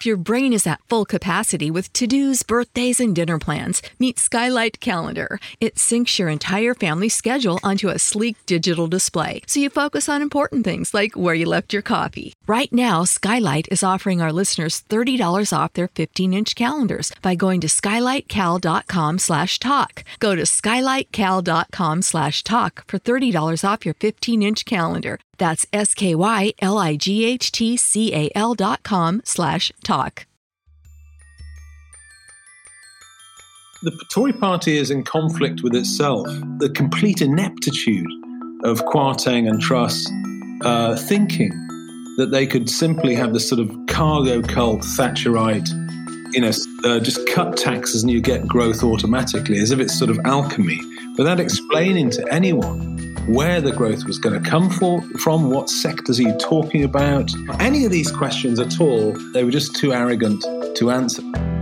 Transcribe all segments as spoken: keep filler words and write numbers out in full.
If your brain is at full capacity with to-dos, birthdays, and dinner plans, meet Skylight Calendar. It syncs your entire family's schedule onto a sleek digital display, so you focus on important things like where you left your coffee. Right now, Skylight is offering our listeners thirty dollars off their fifteen-inch calendars by going to skylightcal.com slash talk. Go to skylightcal.com slash talk for thirty dollars off your fifteen-inch calendar. That's S-K-Y-L-I-G-H-T-C-A-L dot com slash talk. The Tory party is in conflict with itself. The complete ineptitude of Kwarteng and Truss uh, thinking that they could simply have this sort of cargo cult Thatcherite, you know, uh, just cut taxes and you get growth automatically, as if it's sort of alchemy, without explaining to anyone where the growth was going to come for, from, what sectors are you talking about. Any of these questions at all, they were just too arrogant to answer.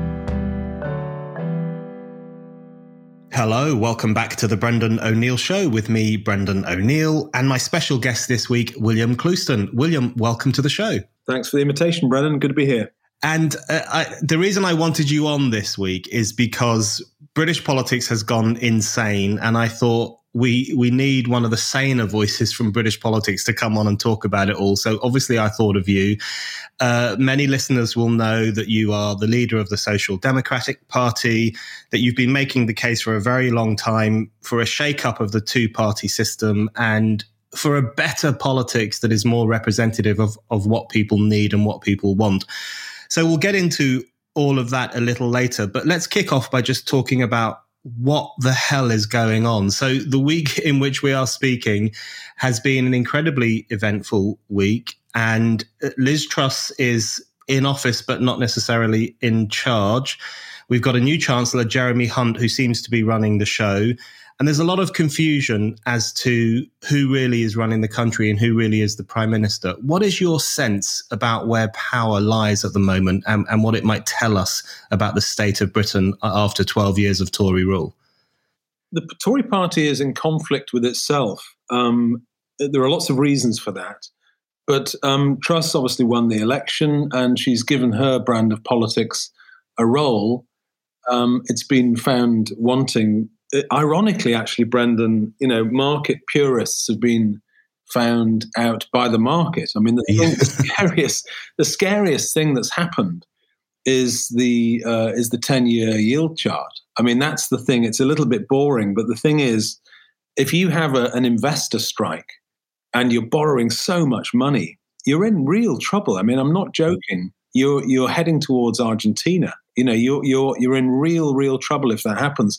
Hello, welcome back to the Brendan O'Neill Show with me, Brendan O'Neill, and my special guest this week, William Clouston. William, welcome to the show. Thanks for the invitation, Brendan. Good to be here. And uh, I, the reason I wanted you on this week is because British politics has gone insane, and I thought we we need one of the saner voices from British politics to come on and talk about it all. So obviously I thought of you. Uh, many listeners will know that you are the leader of the Social Democratic Party, that you've been making the case for a very long time for a shake-up of the two-party system and for a better politics that is more representative of, of what people need and what people want. So we'll get into all of that a little later, but let's kick off by just talking about what the hell is going on. So the week in which we are speaking has been an incredibly eventful week, and Liz Truss is in office, but not necessarily in charge. We've got a new Chancellor, Jeremy Hunt, who seems to be running the show. And there's a lot of confusion as to who really is running the country and who really is the Prime Minister. What is your sense about where power lies at the moment and, and what it might tell us about the state of Britain after twelve years of Tory rule? The Tory party is in conflict with itself. Um, there are lots of reasons for that. But um, Truss obviously won the election and she's given her brand of politics a role. Um, it's been found wanting. Ironically, actually, Brendan, you know, market purists have been found out by the market. I mean, the, yeah. the scariest, the scariest thing that's happened is the uh, is the ten-year yield chart. I mean, that's the thing. It's a little bit boring, but the thing is, if you have a, an investor strike and you're borrowing so much money, you're in real trouble. I mean, I'm not joking. You're you're heading towards Argentina. You know, you're you're you're in real real trouble if that happens.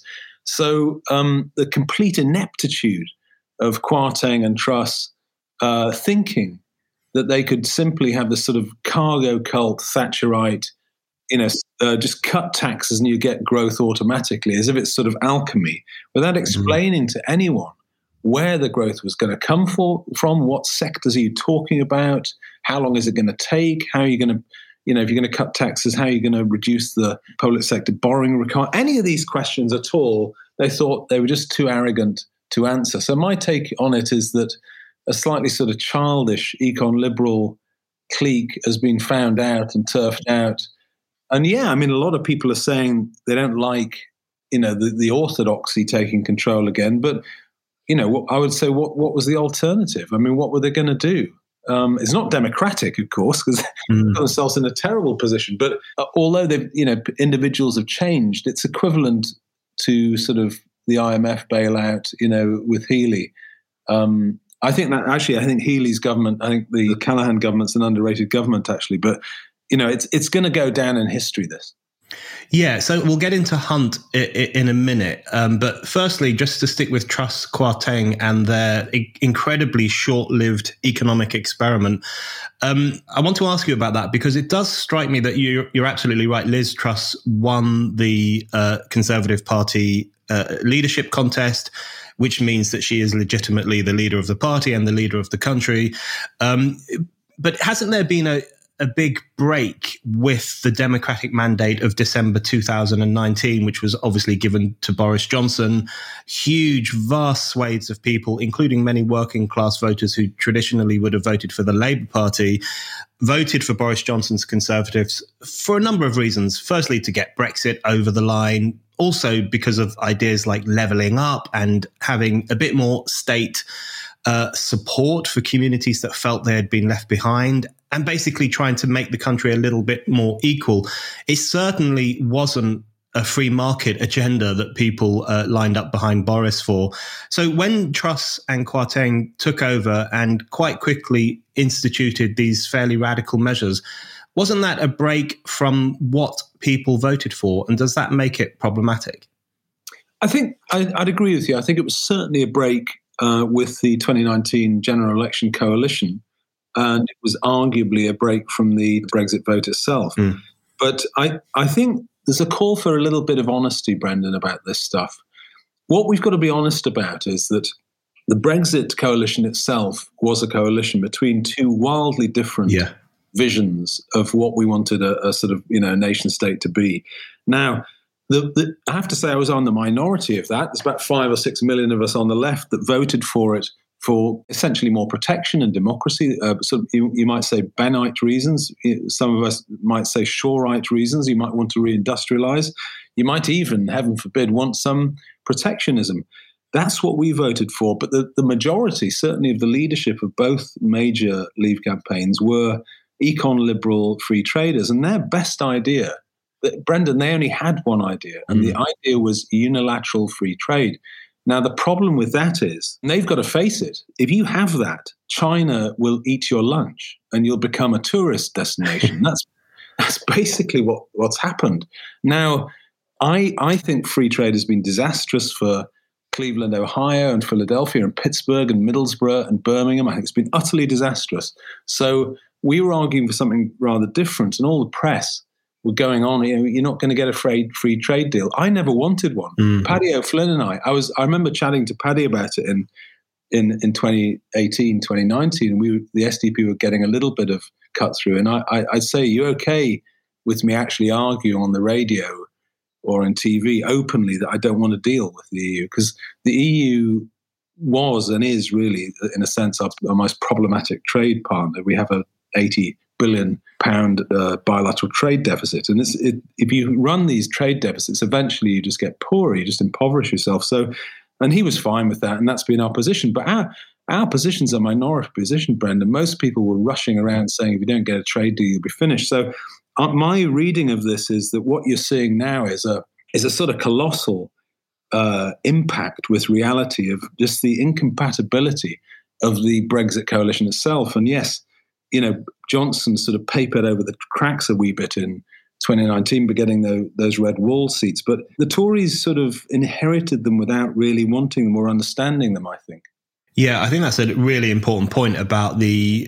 So um, the complete ineptitude of Kwarteng and Truss uh, thinking that they could simply have this sort of cargo cult Thatcherite, you know, uh, just cut taxes and you get growth automatically, as if it's sort of alchemy, without explaining mm-hmm. to anyone where the growth was going to come for, from, what sectors are you talking about, how long is it going to take, how are you going to, you know, if you're going to cut taxes, how are you going to reduce the public sector borrowing requirement? Any of these questions at all, they thought they were just too arrogant to answer. So my take on it is that a slightly sort of childish econ liberal clique has been found out and turfed out. And yeah, I mean, a lot of people are saying they don't like, you know, the, the orthodoxy taking control again. But, you know, what, I would say, what, what was the alternative? I mean, what were they going to do? Um, it's not democratic, of course, because they mm. put themselves in a terrible position. But uh, although they've, you know, individuals have changed, it's equivalent to sort of the I M F bailout, you know, with Healey. Um, I think that actually, I think Healey's government, I think the Callaghan government's an underrated government, actually. But you know, it's it's going to go down in history. This. Yeah, so we'll get into Hunt in a minute. Um, but firstly, just to stick with Truss, Kwarteng and their incredibly short-lived economic experiment, um, I want to ask you about that because it does strike me that you're, you're absolutely right. Liz Truss won the uh, Conservative Party uh, leadership contest, which means that she is legitimately the leader of the party and the leader of the country. Um, but hasn't there been a a big break with the democratic mandate of December two thousand nineteen, which was obviously given to Boris Johnson. Huge, vast swathes of people, including many working class voters who traditionally would have voted for the Labour Party, voted for Boris Johnson's Conservatives for a number of reasons. Firstly, to get Brexit over the line, also because of ideas like levelling up and having a bit more state uh, support for communities that felt they had been left behind, and basically trying to make the country a little bit more equal. It certainly wasn't a free market agenda that people uh, lined up behind Boris for. So when Truss and Kwarteng took over and quite quickly instituted these fairly radical measures, wasn't that a break from what people voted for? And does that make it problematic? I think I, I'd agree with you. I think it was certainly a break uh, with the twenty nineteen general election coalition. And it was arguably a break from the Brexit vote itself. Mm. But I, I think there's a call for a little bit of honesty, Brendan, about this stuff. What we've got to be honest about is that the Brexit coalition itself was a coalition between two wildly different yeah. visions of what we wanted a, a sort of, you know, nation state to be. Now, the, the, I have to say I was on the minority of that. There's about five or six million of us on the left that voted for it for essentially more protection and democracy. Uh, so you, you might say Bennite reasons. Some of us might say Shorite reasons. You might want to reindustrialize. You might even, heaven forbid, want some protectionism. That's what we voted for. But the, the majority, certainly of the leadership of both major Leave campaigns, were econ liberal free traders. And their best idea, that, Brendan, they only had one idea. And mm. the idea was unilateral free trade. Now, the problem with that is, and they've got to face it, if you have that, China will eat your lunch and you'll become a tourist destination. that's that's basically what, what's happened. Now, I I think free trade has been disastrous for Cleveland, Ohio, and Philadelphia, and Pittsburgh, and Middlesbrough, and Birmingham. I think it's been utterly disastrous. So we were arguing for something rather different, and all the press were going on, you know, you're not going to get a free, free trade deal. I never wanted one. Mm. Paddy O'Flynn and I, I was, I remember chatting to Paddy about it in, in, in twenty eighteen, twenty nineteen, and we, were, the S D P were getting a little bit of cut through. And I, I, I'd say, you okay with me actually arguing on the radio or on T V openly that I don't want to deal with the E U? Because the E U was and is really, in a sense, our, our most problematic trade partner. We have a eighty billion pound uh, bilateral trade deficit. And it's, it, if you run these trade deficits, eventually you just get poorer, you just impoverish yourself. So, and he was fine with that, and that's been our position. But our, our position's a minority position, Brendan. Most people were rushing around saying, if you don't get a trade deal, you'll be finished. So uh, my reading of this is that what you're seeing now is a, is a sort of colossal uh, impact with reality of just the incompatibility of the Brexit coalition itself. And yes, you know, Johnson sort of papered over the cracks a wee bit in twenty nineteen by getting the, those red wall seats. But the Tories sort of inherited them without really wanting them or understanding them, I think. Yeah, I think that's a really important point about the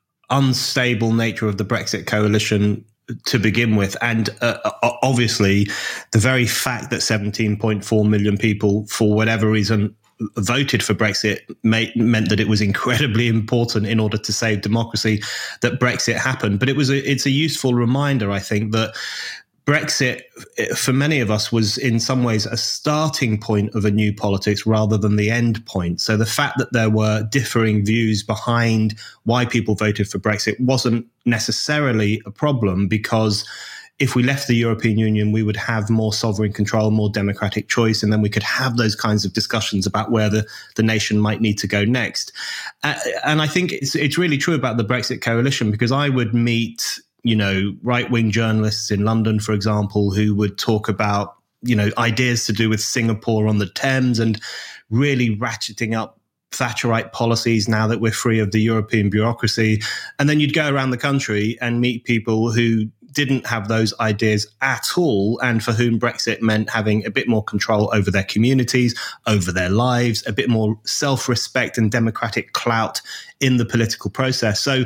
unstable nature of the Brexit coalition to begin with. And uh, obviously, the very fact that seventeen point four million people, for whatever reason, voted for Brexit may, meant that it was incredibly important in order to save democracy that Brexit happened. But it was a, it's a useful reminder, I think, that Brexit, for many of us, was in some ways a starting point of a new politics rather than the end point. So the fact that there were differing views behind why people voted for Brexit wasn't necessarily a problem, because if we left the European Union, we would have more sovereign control, more democratic choice, and then we could have those kinds of discussions about where the, the nation might need to go next. Uh, and I think it's, it's really true about the Brexit coalition, because I would meet, you know, right-wing journalists in London, for example, who would talk about, you know, ideas to do with Singapore on the Thames and really ratcheting up Thatcherite policies now that we're free of the European bureaucracy. And then you'd go around the country and meet people who didn't have those ideas at all, and for whom Brexit meant having a bit more control over their communities, over their lives, a bit more self-respect and democratic clout in the political process. So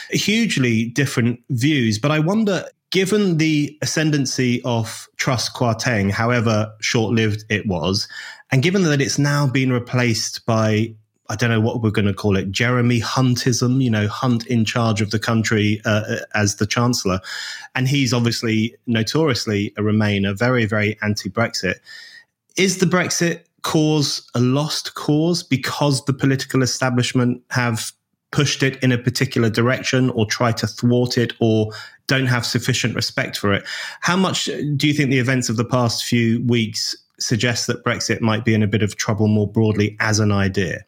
hugely different views. But I wonder, given the ascendancy of Truss Kwarteng, however short-lived it was, and given that it's now been replaced by I don't know what we're going to call it, Jeremy Huntism, you know, Hunt in charge of the country uh, as the Chancellor. And he's obviously notoriously a Remainer, very, very anti-Brexit. Is the Brexit cause a lost cause because the political establishment have pushed it in a particular direction or try to thwart it or don't have sufficient respect for it? How much do you think the events of the past few weeks suggest that Brexit might be in a bit of trouble more broadly as an idea?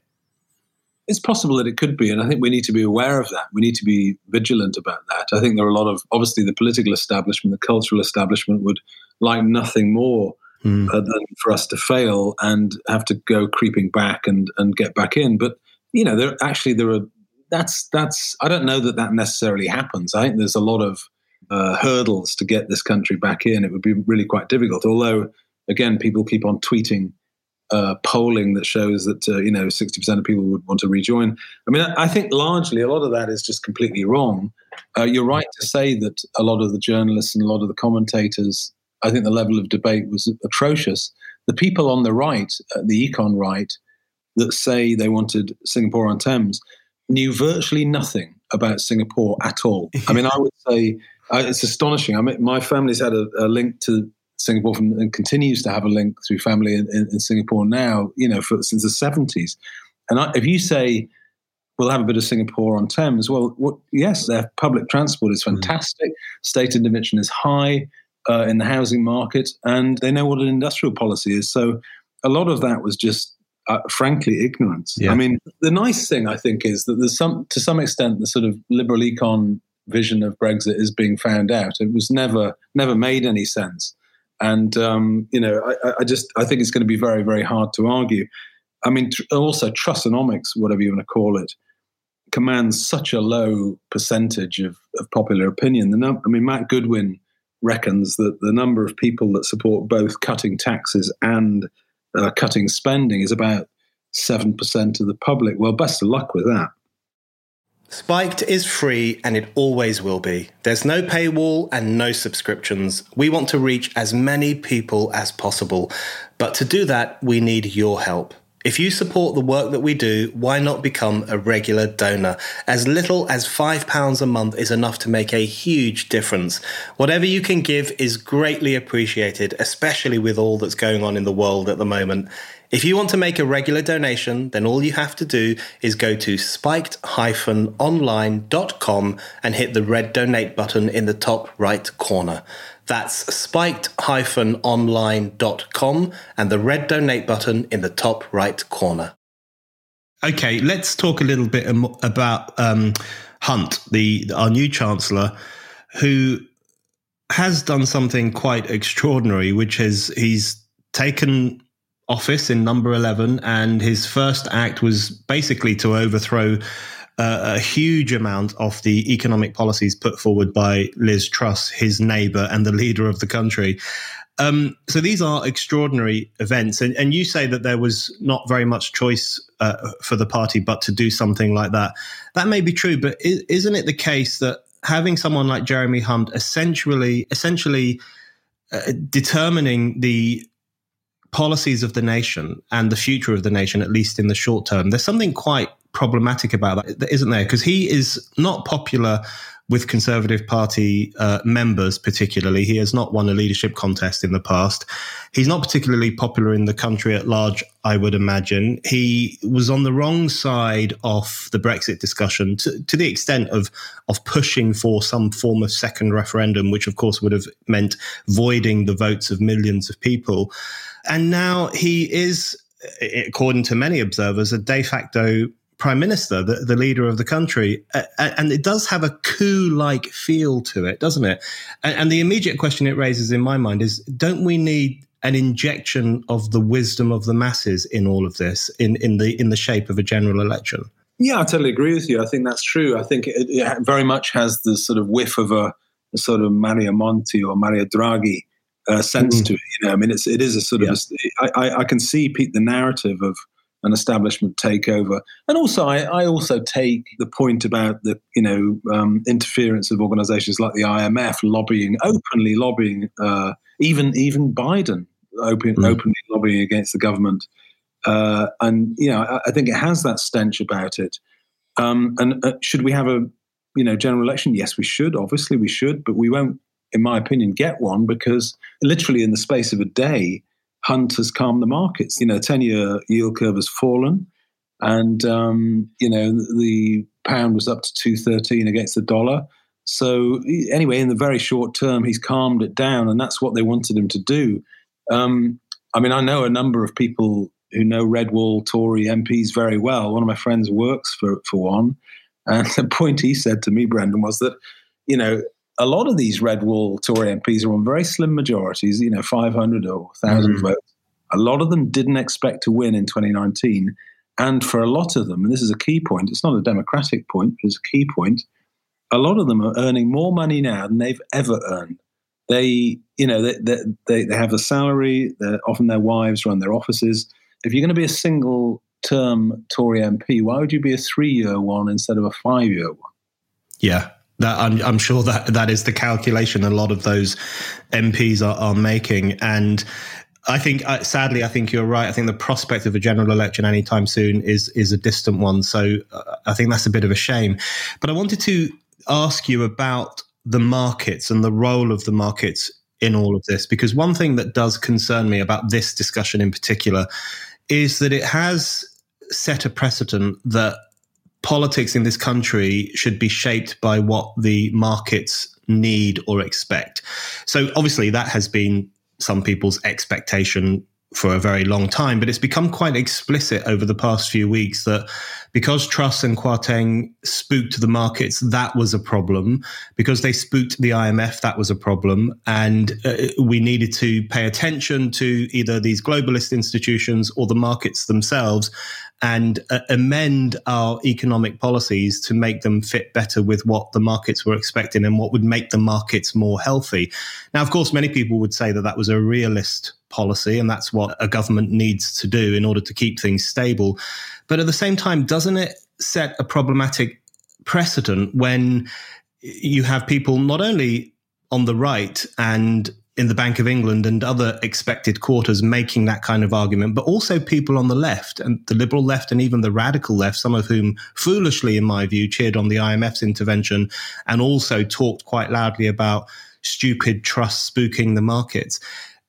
It's possible that it could be, and I think we need to be aware of that. We need to be vigilant about that. I think there are a lot of, obviously the political establishment, the cultural establishment would like nothing more mm. uh, than for us to fail and have to go creeping back and, and get back in. But, you know, there actually, there are, that's, that's, I don't know that that necessarily happens. I think there's a lot of uh, hurdles to get this country back in. It would be really quite difficult, although, again, people keep on tweeting uh, polling that shows that, uh, you know, sixty percent of people would want to rejoin. I mean, I, I think largely a lot of that is just completely wrong. Uh, you're right to say that a lot of the journalists and a lot of the commentators, I think the level of debate was atrocious. The people on the right, uh, the econ right, that say they wanted Singapore on Thames knew virtually nothing about Singapore at all. I mean, I would say uh, it's astonishing. I mean, my family's had a, a link to Singapore from, and continues to have a link through family in, in, in Singapore now, you know, for, since the seventies. And I, if you say, we'll have a bit of Singapore on Thames, well, what, yes, their public transport is fantastic. Mm. State intervention is high uh, in the housing market, and they know what an industrial policy is. So a lot of that was just, uh, frankly, ignorance. Yeah. I mean, the nice thing, I think, is that there's some, to some extent, the sort of liberal econ vision of Brexit is being found out. It was never, never made any sense. And, um, you know, I, I just, I think it's going to be very, very hard to argue. I mean, tr- also Trussonomics, whatever you want to call it, commands such a low percentage of, of popular opinion. The num- I mean, Matt Goodwin reckons that the number of people that support both cutting taxes and uh, cutting spending is about seven percent of the public. Well, best of luck with that. Spiked is free and it always will be. There's no paywall and no subscriptions. We want to reach as many people as possible. But to do that, we need your help. If you support the work that we do, why not become a regular donor? As little as five pounds a month is enough to make a huge difference. Whatever you can give is greatly appreciated, especially with all that's going on in the world at the moment. If you want to make a regular donation, then all you have to do is go to spiked dash online dot com and hit the red donate button in the top right corner. That's spiked dash online dot com and the red donate button in the top right corner. Okay, let's talk a little bit about um, Hunt, the our new Chancellor, who has done something quite extraordinary, which is he's taken office in number eleven, and his first act was basically to overthrow uh, a huge amount of the economic policies put forward by Liz Truss, his neighbour and the leader of the country. Um, so these are extraordinary events, and, and you say that there was not very much choice uh, for the party but to do something like that. That may be true, but is, isn't it the case that having someone like Jeremy Hunt essentially, essentially uh, determining the policies of the nation and the future of the nation, at least in the short term, there's something quite problematic about that, isn't there? Because he is not popular with Conservative Party uh, members particularly. He has not won a leadership contest in the past. He's not particularly popular in the country at large, I would imagine. He was on the wrong side of the Brexit discussion to, to the extent of, of pushing for some form of second referendum, which of course would have meant voiding the votes of millions of people. And now he is, according to many observers, a de facto prime minister, the, the leader of the country. Uh, and it does have a coup-like feel to it, doesn't it? And, and the immediate question it raises in my mind is, don't we need an injection of the wisdom of the masses in all of this, in, in the in the shape of a general election? Yeah, I totally agree with you. I think that's true. I think it, it very much has the sort of whiff of a, a sort of Mario Monti or Mario Draghi uh, sense mm. to it. You know, I mean, it's it is a sort yeah. of a, I, I can see Pete the narrative of an establishment takeover, and also I, I also take the point about the you know um, interference of organisations like the I M F lobbying openly lobbying uh, even even Biden open, mm. openly lobbying against the government Uh, and, you know, I, I think it has that stench about it. Um, and uh, should we have a, you know, general election? Yes, we should. Obviously, we should. But we won't, in my opinion, get one because literally in the space of a day, Hunt has calmed the markets. You know, ten-year yield curve has fallen. And, um, you know, the pound was up to two thirteen against the dollar. So anyway, in the very short term, he's calmed it down, and that's what they wanted him to do. Um, I mean, I know a number of people who know Redwall Tory M Ps very well. One of my friends works for, for one. And the point he said to me, Brendan, was that, you know, a lot of these Redwall Tory M Ps are on very slim majorities, you know, five hundred or one thousand mm. votes. A lot of them didn't expect to win in twenty nineteen. And for a lot of them, and this is a key point, it's not a democratic point, but it's a key point, a lot of them are earning more money now than they've ever earned. They, you know, they, they, they have a salary, often their wives run their offices. If you're going to be a single-term Tory M P, why would you be a three-year one instead of a five-year one? Yeah, that, I'm, I'm sure that that is the calculation a lot of those M Ps are, are making. And I think, uh, sadly, I think you're right. I think the prospect of a general election anytime soon is is a distant one. So uh, I think that's a bit of a shame. But I wanted to ask you about the markets and the role of the markets in all of this, because one thing that does concern me about this discussion in particular is that it has set a precedent that politics in this country should be shaped by what the markets need or expect. So obviously that has been some people's expectation for a very long time, but it's become quite explicit over the past few weeks that because Truss and Kwarteng spooked the markets, that was a problem. Because they spooked the I M F, that was a problem. And uh, we needed to pay attention to either these globalist institutions or the markets themselves and uh, amend our economic policies to make them fit better with what the markets were expecting and what would make the markets more healthy. Now, of course, many people would say that that was a realist policy, and that's what a government needs to do in order to keep things stable. But at the same time, doesn't it set a problematic precedent when you have people not only on the right and in the Bank of England and other expected quarters making that kind of argument, but also people on the left and the liberal left and even the radical left, some of whom foolishly, in my view, cheered on the I M F's intervention and also talked quite loudly about stupid Truss spooking the markets.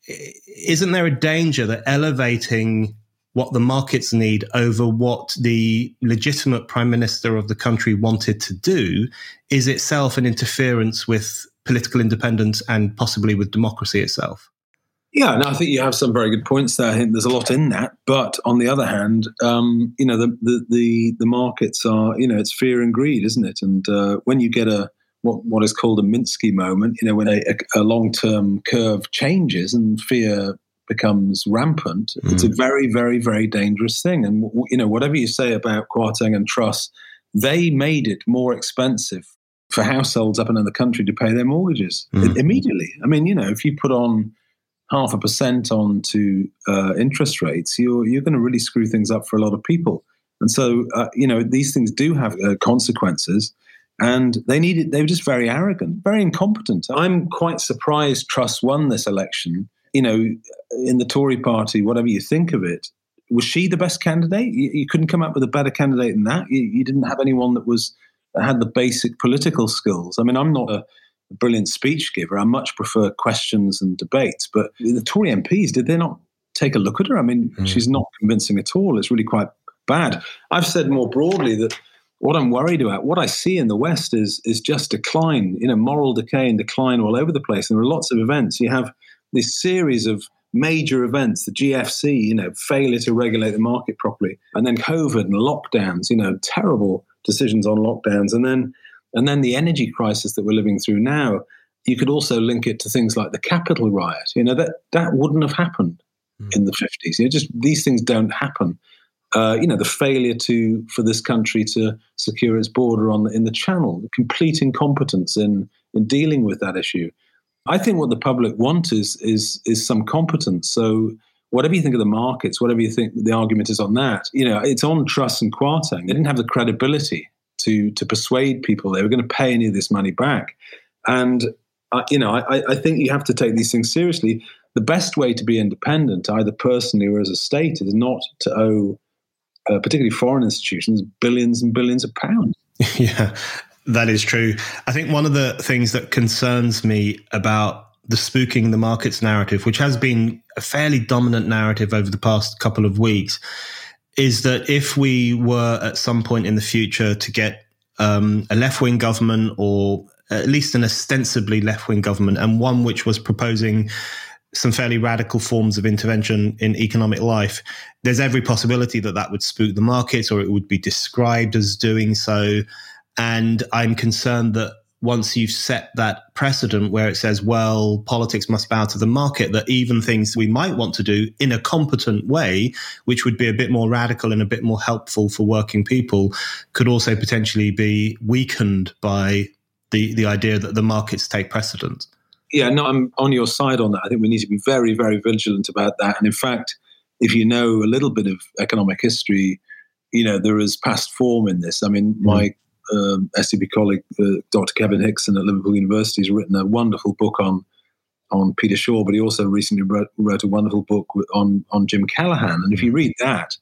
Isn't there a danger that elevating what the markets need over what the legitimate prime minister of the country wanted to do is itself an interference with political independence and possibly with democracy itself? Yeah, no, I think you have some very good points there. I think there's a lot in that. But on the other hand, um, you know, the, the the the markets are, you know, it's fear and greed, isn't it? And uh, when you get a what what is called a Minsky moment, you know, when a, a long-term curve changes and fear becomes rampant, mm. it's a very, very, very dangerous thing. And, you know, whatever you say about Kwarteng and Truss, they made it more expensive for households up and down the country to pay their mortgages mm. immediately. I mean, you know, if you put on half a percent onto uh, interest rates, you're you're going to really screw things up for a lot of people. And so, uh, you know, these things do have uh, consequences. And they needed, they were just very arrogant, very incompetent. I'm quite surprised Truss won this election. You know, in the Tory party, whatever you think of it, was she the best candidate? You, you couldn't come up with a better candidate than that. You, you didn't have anyone that was that had the basic political skills. I mean, I'm not a brilliant speech giver. I much prefer questions and debates. But the Tory M Ps, did they not take a look at her? I mean, mm. she's not convincing at all. It's really quite bad. I've said more broadly that what I'm worried about, what I see in the West is is just decline, you know, moral decay and decline all over the place. And there are lots of events. You have this series of major events, the G F C, you know, failure to regulate the market properly, and then COVID and lockdowns, you know, terrible decisions on lockdowns, and then and then the energy crisis that we're living through now. You could also link it to things like the Capitol riot. You know, that that wouldn't have happened mm. in the fifties. You know, just these things don't happen. Uh, you know, the failure to for this country to secure its border on the, in the Channel, the complete incompetence in in dealing with that issue. I think what the public want is is is some competence. So whatever you think of the markets, whatever you think the argument is on that, you know, it's on Truss and Kwarteng. They didn't have the credibility to to persuade people they were going to pay any of this money back. And uh, you know, I, I think you have to take these things seriously. the best way to be independent, either personally or as a state, is not to owe, uh, particularly foreign institutions, billions and billions of pounds. Yeah, that is true. I think one of the things that concerns me about the spooking the markets narrative, which has been a fairly dominant narrative over the past couple of weeks, is that if we were at some point in the future to get um, a left-wing government, or at least an ostensibly left-wing government, and one which was proposing some fairly radical forms of intervention in economic life, there's every possibility that that would spook the markets, or it would be described as doing so. And I'm concerned that once you've set that precedent where it says, well, politics must bow to the market, that even things we might want to do in a competent way, which would be a bit more radical and a bit more helpful for working people, could also potentially be weakened by the, the idea that the markets take precedence. Yeah, no, I'm on your side on that. I think we need to be very, very vigilant about that. And in fact, if you know a little bit of economic history, you know, there is past form in this. I mean, mm. my Um, S D P colleague, uh, Doctor Kevin Hickson at Liverpool University, has written a wonderful book on on Peter Shaw, but he also recently wrote, wrote a wonderful book on on Jim Callaghan. And if you read that,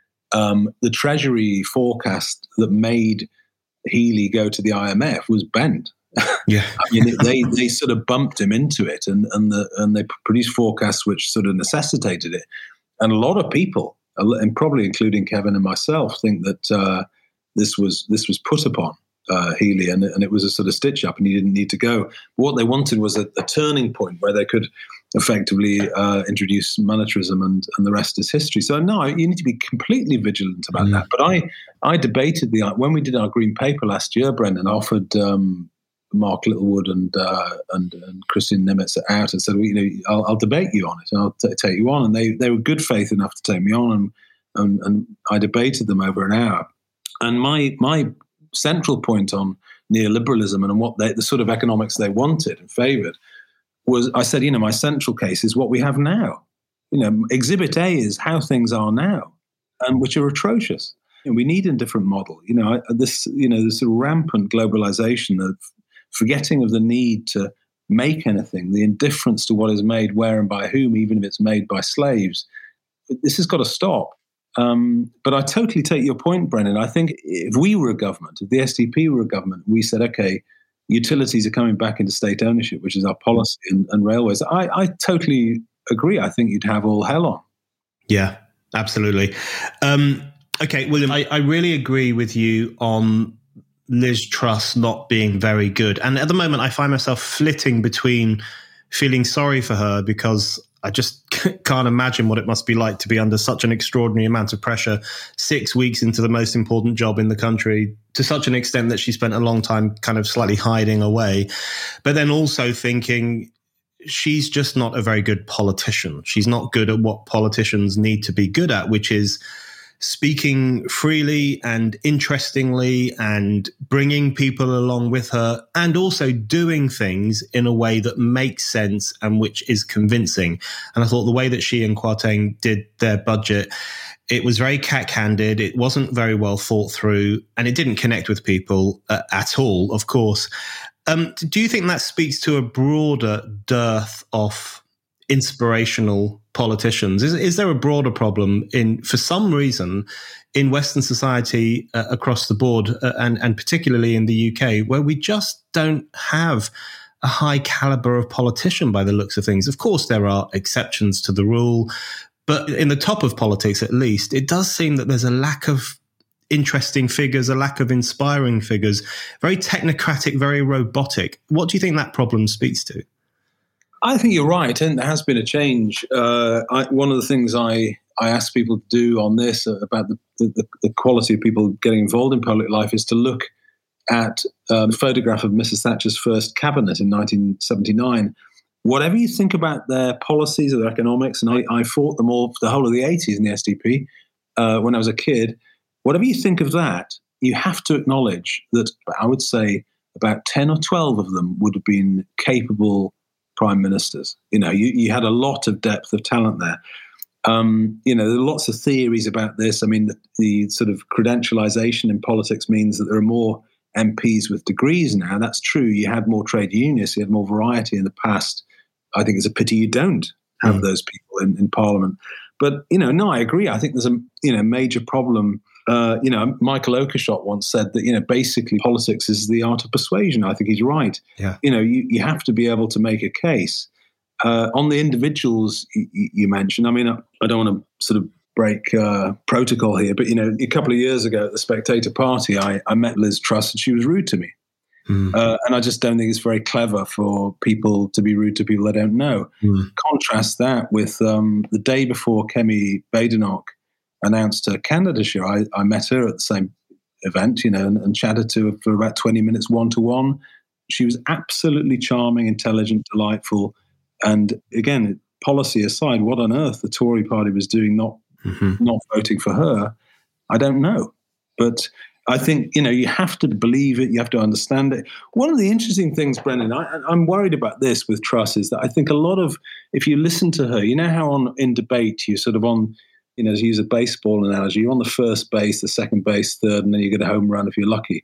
um, the Treasury forecast that made Healey go to the I M F was bent. Yeah, I mean, they they sort of bumped him into it, and and the and they produced forecasts which sort of necessitated it. And a lot of people, and probably including Kevin and myself, think that. Uh, This was this was put upon uh, Healey, and, and it was a sort of stitch up, and he didn't need to go. But what they wanted was a, a turning point where they could effectively uh, introduce monetarism, and, and the rest is history. So no, you need to be completely vigilant about mm. that. But I I debated the when we did our green paper last year, Brendan, I offered um, Mark Littlewood and, uh, and and Christian Nimitz out and said, well, you know, I'll, I'll debate you on it, and I'll t- take you on. And they they were good faith enough to take me on, and and, and I debated them over an hour. And my my central point on neoliberalism and what they, the sort of economics they wanted and favoured was, I said, you know, my central case is what we have now. You know, Exhibit A is how things are now, and which are atrocious. And we need a different model. You know, this, you know, this sort of rampant globalization, of forgetting of the need to make anything, the indifference to what is made where and by whom, even if it's made by slaves. This has got to stop. Um, but I totally take your point, Brennan. I think if we were a government, if the S D P were a government, we said, okay, utilities are coming back into state ownership, which is our policy, and, and railways, I, I totally agree. I think you'd have all hell on. Yeah, absolutely. Um, okay, William, I, I really agree with you on Liz Truss not being very good. And at the moment, I find myself flitting between feeling sorry for her because I just can't imagine what it must be like to be under such an extraordinary amount of pressure six weeks into the most important job in the country, to such an extent that she spent a long time kind of slightly hiding away. But then also thinking she's just not a very good politician. She's not good at what politicians need to be good at, which is speaking freely and interestingly and bringing people along with her, and also doing things in a way that makes sense and which is convincing. And I thought the way that she and Kwarteng did their budget, it was very cack-handed. It wasn't very well thought through, and it didn't connect with people uh, at all, of course. Um, do you think that speaks to a broader dearth of inspirational politicians? Is, is there a broader problem in, for some reason, in Western society uh, across the board, uh, and, and particularly in the U K, where we just don't have a high caliber of politician by the looks of things? Of course, there are exceptions to the rule, but in the top of politics, at least, it does seem that there's a lack of interesting figures, a lack of inspiring figures, very technocratic, very robotic. What do you think that problem speaks to? I think you're right, and there has been a change. Uh, I, one of the things I, I ask people to do on this uh, about the, the, the quality of people getting involved in public life is to look at um, a photograph of Missus Thatcher's first cabinet in nineteen seventy-nine. Whatever you think about their policies or their economics, and I, I fought them all for the whole of the eighties in the S D P uh, when I was a kid, whatever you think of that, you have to acknowledge that I would say about ten or twelve of them would have been capable prime ministers. You know, you, you had a lot of depth of talent there. Um, you know, there are lots of theories about this. I mean, the, the sort of credentialization in politics means that there are more M Ps with degrees now. That's true. You had more trade unions, you had more variety in the past. I think it's a pity you don't have mm. those people in, in Parliament. But, you know, no, I agree. I think there's a, you know, major problem. Uh, you know, Michael Oakeshott once said that, you know, basically politics is the art of persuasion. I think he's right. Yeah. You know, you, you have to be able to make a case. Uh, on the individuals you, you mentioned, I mean, I, I don't want to sort of break uh, protocol here, but, you know, a couple of years ago at the Spectator Party, I, I met Liz Truss and she was rude to me. Mm. Uh, and I just don't think it's very clever for people to be rude to people they don't know. Mm. Contrast that with um, the day before Kemi Badenoch announced her candidature. I, I met her at the same event, you know, and, and chatted to her for about twenty minutes one-to-one. She was absolutely charming, intelligent, delightful. And again, policy aside, what on earth the Tory party was doing not, mm-hmm. not voting for her, I don't know. But I think, you know, you have to believe it. You have to understand it. One of the interesting things, Brendan, I, I'm worried about this with Truss is that I think a lot of, if you listen to her, you know how on in debate, you're sort of on, you know, to use a baseball analogy, you're on the first base, the second base, third, and then you get a home run if you're lucky.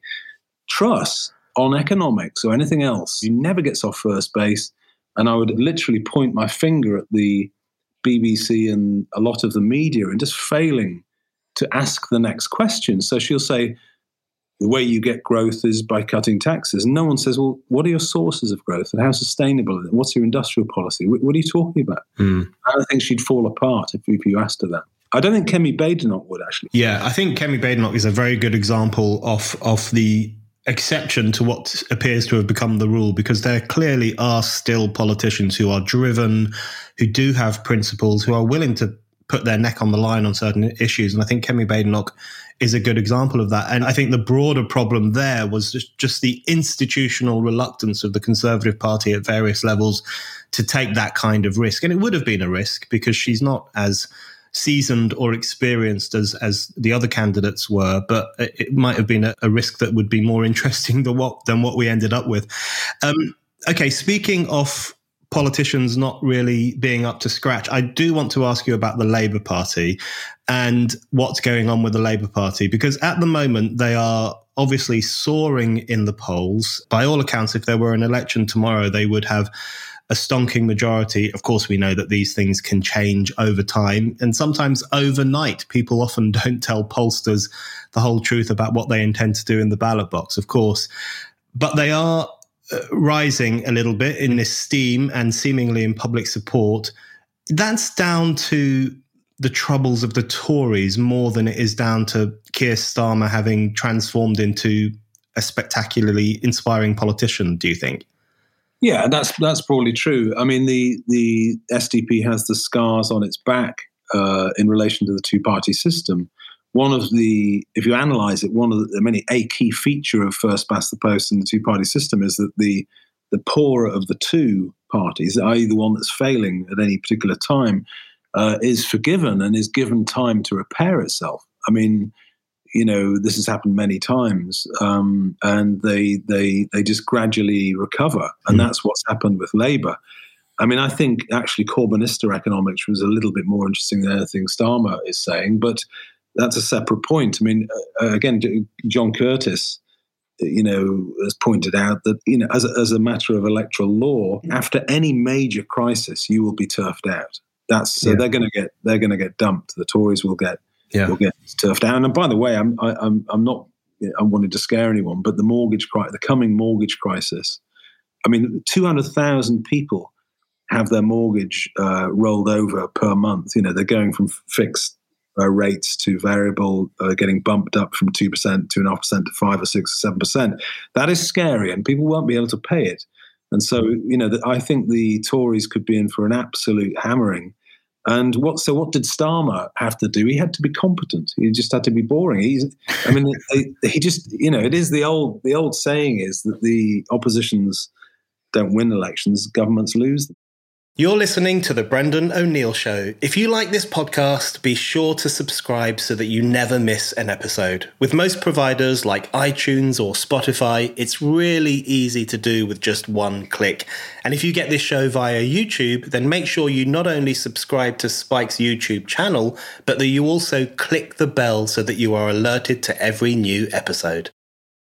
Truss, on economics or anything else, he never gets off first base. And I would literally point my finger at the B B C and a lot of the media and just failing to ask the next question. So she'll say, the way you get growth is by cutting taxes. And no one says, well, what are your sources of growth and how sustainable is it? What's your industrial policy? What, what are you talking about? Mm. I don't think she'd fall apart if, if you asked her that. I don't think Kemi Badenoch would, actually. Yeah, I think Kemi Badenoch is a very good example of, of the exception to what appears to have become the rule, because there clearly are still politicians who are driven, who do have principles, who are willing to put their neck on the line on certain issues. And I think Kemi Badenoch is a good example of that. And I think the broader problem there was just, just the institutional reluctance of the Conservative Party at various levels to take that kind of risk. And it would have been a risk because she's not as seasoned or experienced as as the other candidates were, but it, it might have been a, a risk that would be more interesting than what than what we ended up with. Um, okay, speaking of politicians not really being up to scratch, I do want to ask you about the Labour Party and what's going on with the Labour Party, because at the moment they are obviously soaring in the polls. By all accounts, if there were an election tomorrow, they would have a stonking majority. Of course, we know that these things can change over time and sometimes overnight. People often don't tell pollsters the whole truth about what they intend to do in the ballot box, of course. But they are uh, rising a little bit in esteem and seemingly in public support. That's down to the troubles of the Tories more than it is down to Keir Starmer having transformed into a spectacularly inspiring politician, do you think? Yeah, that's that's probably true. I mean, the the S D P has the scars on its back uh, in relation to the two-party system. One of the, if you analyse it, one of the many a key feature of first past the post and the two-party system is that the the poorer of the two parties, that is the one that's failing at any particular time, uh, is forgiven and is given time to repair itself. I mean, you know, this has happened many times, um, and they they they just gradually recover, and mm. that's what's happened with Labour. I mean, I think actually Corbynista economics was a little bit more interesting than anything Starmer is saying, but that's a separate point. I mean, uh, again, John Curtis, you know, has pointed out that, you know, as a, as a matter of electoral law, after any major crisis, you will be turfed out. That's so yeah. they're going to get they're going to get dumped. The Tories will get. Yeah. Will get turfed out. And by the way, I'm I, I'm I'm not I wanted to scare anyone, but the mortgage crisis, the coming mortgage crisis. I mean, two hundred thousand people have their mortgage uh, rolled over per month. You know, they're going from fixed uh, rates to variable, uh, getting bumped up from two percent, two and a half percent to five or six or seven percent. That is scary, and people won't be able to pay it. And so, you know, the, I think the Tories could be in for an absolute hammering. And what? So, what did Starmer have to do? He had to be competent. He just had to be boring. He's, I mean, he just, you know, it is the old the old saying is that the oppositions don't win elections, governments lose them. You're listening to The Brendan O'Neill Show. If you like this podcast, be sure to subscribe so that you never miss an episode. With most providers like iTunes or Spotify, it's really easy to do with just one click. And if you get this show via YouTube, then make sure you not only subscribe to Spike's YouTube channel, but that you also click the bell so that you are alerted to every new episode.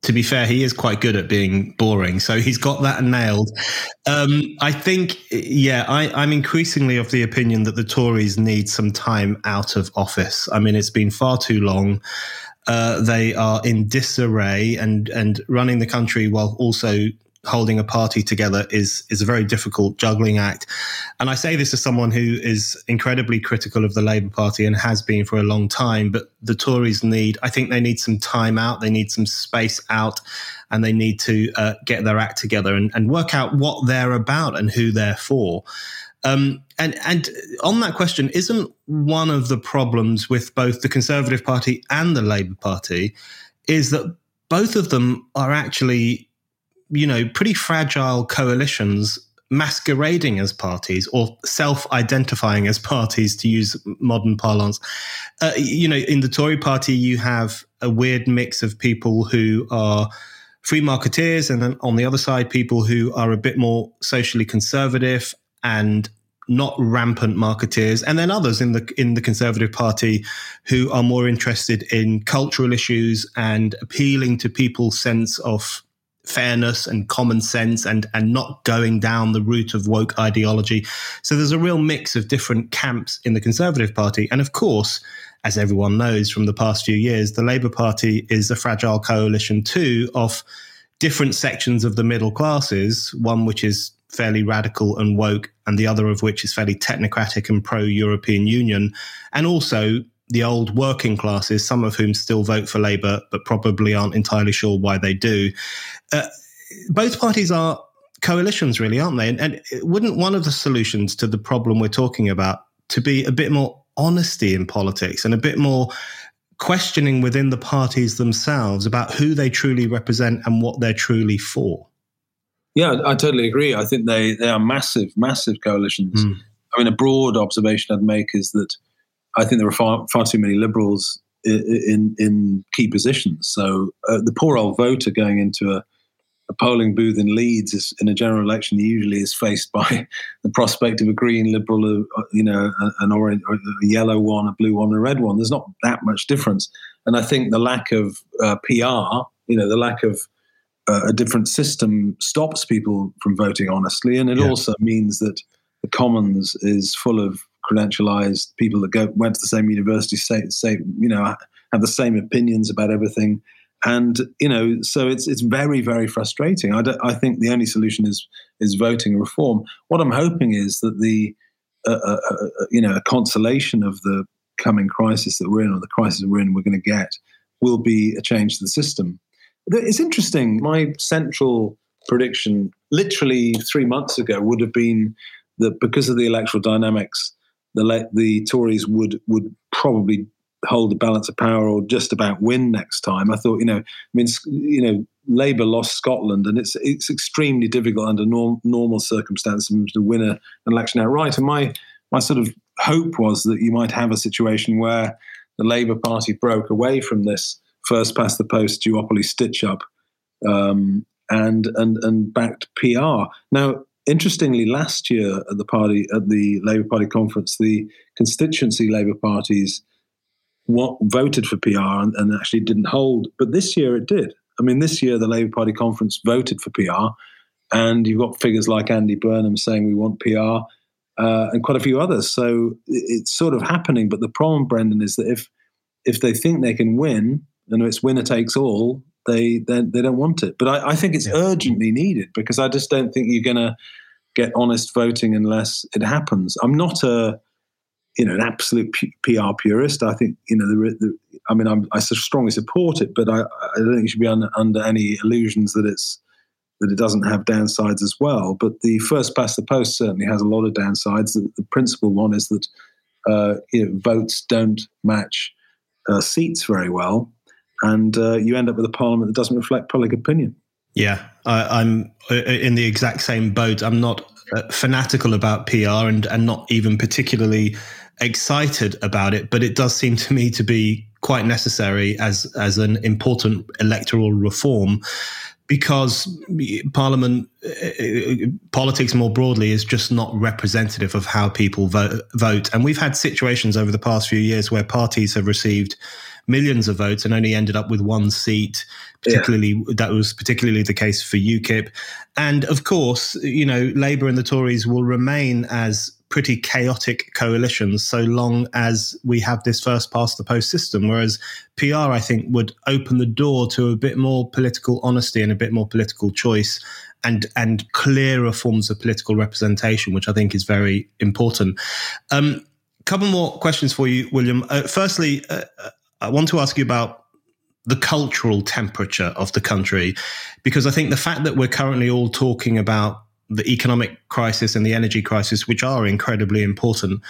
to be fair, he is quite good at being boring. So he's got that nailed. Um, I think, yeah, I, I'm increasingly of the opinion that the Tories need some time out of office. I mean, it's been far too long. Uh, they are in disarray, and, and running the country while also holding a party together is is a very difficult juggling act. And I say this as someone who is incredibly critical of the Labour Party and has been for a long time, but the Tories need, I think they need some time out, they need some space out, and they need to uh, get their act together and, and work out what they're about and who they're for. Um, and, and on that question, isn't one of the problems with both the Conservative Party and the Labour Party is that both of them are actually, you know, pretty fragile coalitions masquerading as parties or self-identifying as parties, to use modern parlance. Uh, you know, in the Tory party, you have a weird mix of people who are free marketeers, and then on the other side, people who are a bit more socially conservative and not rampant marketeers, and then others in the in the Conservative Party who are more interested in cultural issues and appealing to people's sense of fairness and common sense, and and not going down the route of woke ideology. So there's a real mix of different camps in the Conservative Party. And of course, as everyone knows from the past few years, the Labour Party is a fragile coalition too of different sections of the middle classes, one which is fairly radical and woke, and the other of which is fairly technocratic and pro-European Union, and also the old working classes, some of whom still vote for Labour, but probably aren't entirely sure why they do. Uh, both parties are coalitions, really, aren't they? And, and wouldn't one of the solutions to the problem we're talking about to be a bit more honesty in politics and a bit more questioning within the parties themselves about who they truly represent and what they're truly for? Yeah, I totally agree. I think they, they are massive, massive coalitions. Mm. I mean, a broad observation I'd make is that I think there are far, far too many Liberals in in, in key positions. So uh, the poor old voter going into a, a polling booth in Leeds is, in a general election usually is faced by the prospect of a green Liberal, uh, you know, an orange, or a yellow one, a blue one, a red one. There's not that much difference. And I think the lack of uh, P R, you know, the lack of uh, a different system stops people from voting honestly. And it yeah. also means that the Commons is full of credentialized people that go went to the same university, say, say you know, have the same opinions about everything, and you know, so it's it's very very frustrating. I, I think the only solution is is voting reform. What I'm hoping is that the uh, uh, uh, you know a consolation of the coming crisis that we're in, or the crisis we're in, we're going to get, will be a change to the system. It's interesting. My central prediction, literally three months ago, would have been that because of the electoral dynamics, the the Tories would would probably hold the balance of power or just about win next time. I thought, you know, I mean, you know, Labour lost Scotland, and it's it's extremely difficult under norm, normal circumstances to win a, an election outright. And my my sort of hope was that you might have a situation where the Labour Party broke away from this first past the post duopoly stitch up um, and and and backed P R. Now, interestingly, last year at the party at the Labour Party conference, the constituency Labour parties what, voted for P R and, and actually didn't hold. But this year it did. I mean, this year the Labour Party conference voted for P R, and you've got figures like Andy Burnham saying we want P R, uh, and quite a few others. So it's sort of happening. But the problem, Brendan, is that if if they think they can win, and it's winner takes all, they they, they don't want it. But I, I think it's yeah. urgently needed, because I just don't think you're going to get honest voting unless it happens. I'm not a you know an absolute P R purist. I think you know the, the I mean I'm, I strongly support it, but I, I don't think you should be under, under any illusions that it's that it doesn't have downsides as well. But the first past the post certainly has a lot of downsides. The, the principal one is that uh, you know, votes don't match uh, seats very well, and uh, you end up with a parliament that doesn't reflect public opinion. Yeah, I, I'm in the exact same boat. I'm not uh, fanatical about P R and, and not even particularly excited about it, but it does seem to me to be quite necessary as as an important electoral reform, because Parliament, uh, politics more broadly, is just not representative of how people vote, vote. And we've had situations over the past few years where parties have received millions of votes and only ended up with one seat. Particularly, yeah. that was particularly the case for UKIP. And of course, you know, Labour and the Tories will remain as pretty chaotic coalitions so long as we have this first past the post system, whereas P R, I think, would open the door to a bit more political honesty and a bit more political choice and and clearer forms of political representation, which I think is very important. A um, couple more questions for you, William. Uh, firstly, uh, I want to ask you about the cultural temperature of the country, because I think the fact that we're currently all talking about the economic crisis and the energy crisis, which are incredibly important,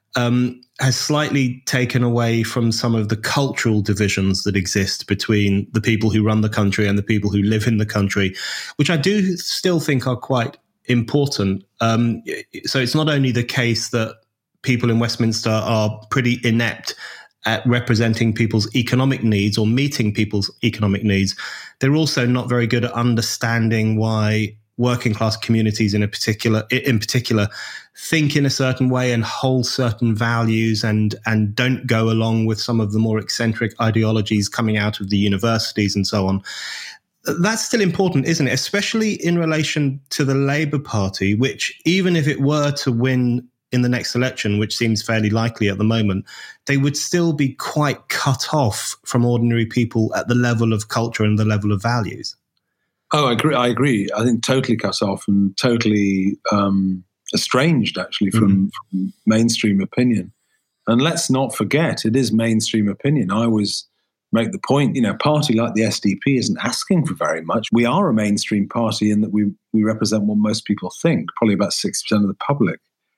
um, has slightly taken away from some of the cultural divisions that exist between the people who run the country and the people who live in the country, which I do still think are quite important. Um, so it's not only the case that people in Westminster are pretty inept at representing people's economic needs or meeting people's economic needs, they're also not very good at understanding why working class communities in a particular, in particular, think in a certain way and hold certain values and and don't go along with some of the more eccentric ideologies coming out of the universities and so on. That's still important, isn't it? Especially in relation to the Labour Party, which even if it were to win in the next election, which seems fairly likely at the moment, they would still be quite cut off from ordinary people at the level of culture and the level of values. Oh, I agree. I agree. I think totally cut off and totally um, estranged, actually, from, mm-hmm. from mainstream opinion. And let's not forget, it is mainstream opinion. I always make the point, you know, a party like the S D P isn't asking for very much. We are a mainstream party in that we we represent what most people think, probably about sixty percent of the public.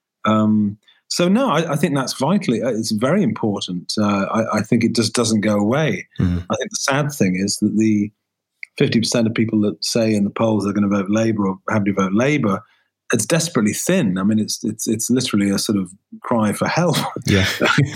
Um, so, no, I, I think that's vitally, it's very important. Uh, I, I think it just doesn't go away. Mm-hmm. I think the sad thing is that the fifty percent of people that say in the polls they're going to vote Labour or have to vote Labour, it's desperately thin. I mean, it's it's it's literally a sort of cry for help. Yeah.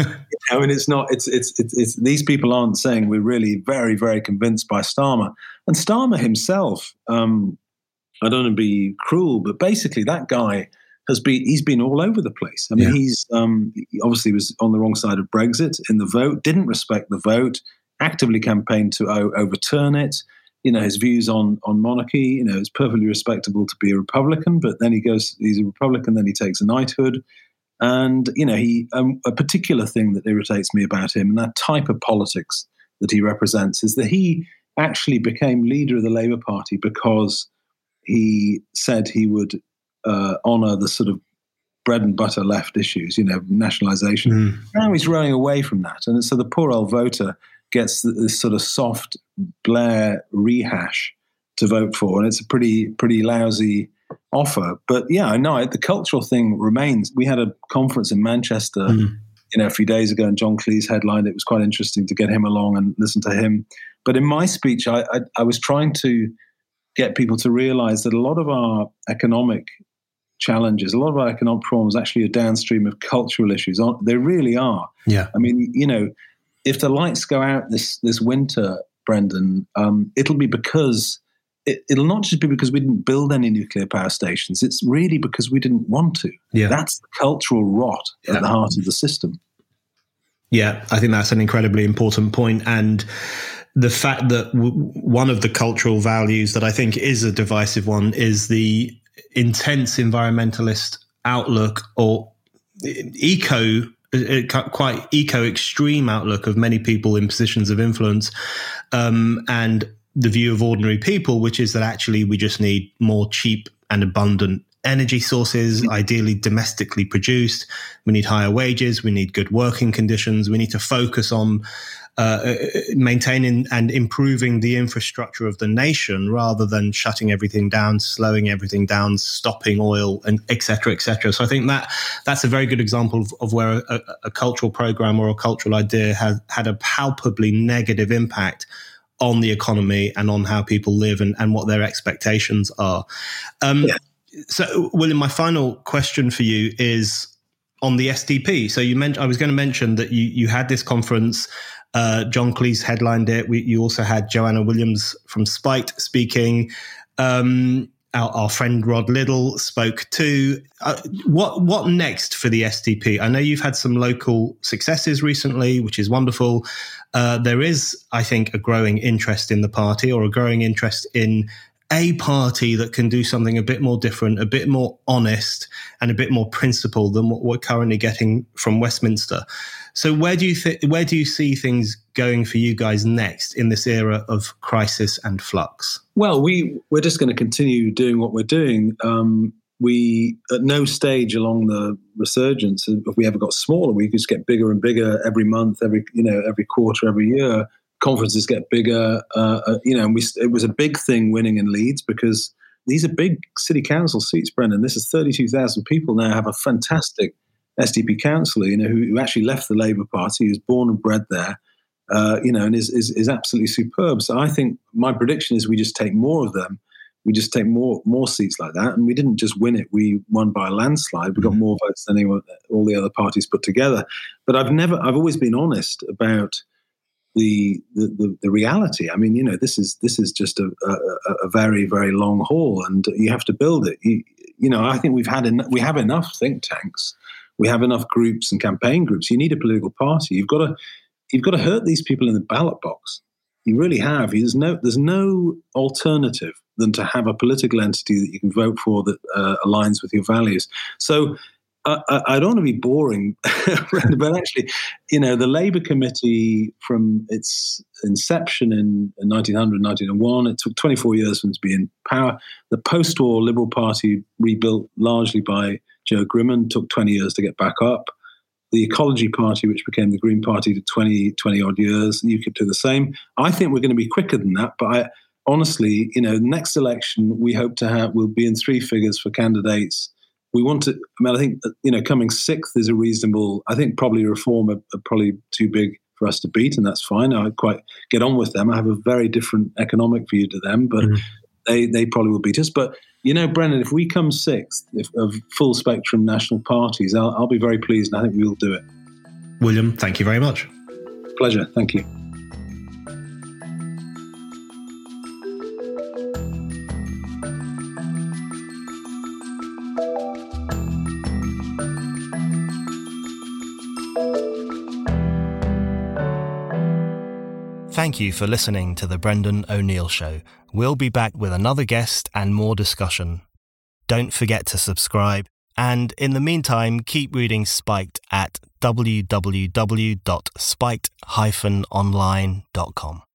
I mean, it's not. It's, it's it's it's these people aren't saying we're really very very convinced by Starmer, and Starmer himself. Um, I don't want to be cruel, but basically that guy has been he's been all over the place. I mean, yeah. he's um, he obviously was on the wrong side of Brexit in the vote, didn't respect the vote, actively campaigned to o- overturn it. You know, his views on, on monarchy, you know, it's perfectly respectable to be a Republican, but then he goes, he's a Republican, then he takes a knighthood. And, you know, he um, a particular thing that irritates me about him and that type of politics that he represents is that he actually became leader of the Labour Party because he said he would uh, honour the sort of bread and butter left issues, you know, nationalisation. Mm. Now he's rowing away from that. And so the poor old voter gets this sort of soft Blair rehash to vote for, and it's a pretty pretty lousy offer. But yeah, I know the cultural thing remains. We had a conference in Manchester, mm. you know, a few days ago, and John Cleese headlined. It was quite interesting to get him along and listen to him. But in my speech, I, I, I was trying to get people to realise that a lot of our economic challenges, a lot of our economic problems, actually are downstream of cultural issues. They really are. Yeah, I mean, you know. If the lights go out this this winter, Brendan, um, it'll be because it, it'll not just be because we didn't build any nuclear power stations. It's really because we didn't want to. Yeah. That's the cultural rot yeah. at the heart of the system. Yeah, I think that's an incredibly important point. And the fact that w- one of the cultural values that I think is a divisive one is the intense environmentalist outlook or eco quite eco-extreme outlook of many people in positions of influence, um, and the view of ordinary people, which is that actually we just need more cheap and abundant energy sources, ideally domestically produced. We need higher wages. We need good working conditions. We need to focus on uh, maintaining and improving the infrastructure of the nation rather than shutting everything down, slowing everything down, stopping oil, and et cetera, et cetera. So I think that that's a very good example of, of where a, a cultural program or a cultural idea has had a palpably negative impact on the economy and on how people live and, and what their expectations are. Um, yeah. So, William, my final question for you is on the S D P. So you mentioned, I was going to mention that you, you had this conference. Uh, John Cleese headlined it. We, you also had Joanna Williams from Spiked speaking. Um, our, our friend Rod Liddle spoke too. Uh, what what next for the S D P? I know you've had some local successes recently, which is wonderful. Uh, there is, I think, a growing interest in the party, or a growing interest in a party that can do something a bit more different, a bit more honest, and a bit more principled than what we're currently getting from Westminster. So where do you th- where do you see things going for you guys next in this era of crisis and flux? Well, we, we're just going to continue doing what we're doing. Um, we, at no stage along the resurgence, if we ever got smaller, we just get bigger and bigger every month, every, you know, every quarter, every year. Conferences get bigger, uh, uh, you know, and we, it was a big thing winning in Leeds, because these are big city council seats, Brendan. This is thirty-two thousand people now have a fantastic S D P councillor, you know, who, who actually left the Labour Party, who's born and bred there, uh, you know, and is, is is absolutely superb. So I think my prediction is we just take more of them. We just take more more seats like that. And we didn't just win it. We won by a landslide. We got more votes than anyone, all the other parties put together. But I've never, I've always been honest about The, the the reality. I mean, you know, this is this is just a, a, a very very long haul, and you have to build it. You, you know, I think we've had en- we have enough think tanks, we have enough groups and campaign groups. You need a political party. You've got to you've got to hurt these people in the ballot box. You really have. There's no there's no alternative than to have a political entity that you can vote for that uh, aligns with your values. So. I, I don't want to be boring, but actually, you know, the Labour Committee from its inception in nineteen hundred, nineteen oh one, it took twenty-four years for them to be in power. The post-war Liberal Party, rebuilt largely by Joe Grimond, took twenty years to get back up. The Ecology Party, which became the Green Party, took twenty, twenty odd years. U KIP do the same. I think we're going to be quicker than that, but I, honestly, you know, next election, we hope to have, we'll be in three figures for candidates. We want to, I mean, I think, you know, coming sixth is a reasonable, I think probably Reform are, are probably too big for us to beat, and that's fine. I quite get on with them. I have a very different economic view to them, but mm. they, they probably will beat us. But, you know, Brendan, if we come sixth if, of full spectrum national parties, I'll, I'll be very pleased, and I think we'll do it. William, thank you very much. Pleasure. Thank you. Thank you for listening to The Brendan O'Neill Show. We'll be back with another guest and more discussion. Don't forget to subscribe, and in the meantime, keep reading Spiked at w w w dot spiked dash online dot com.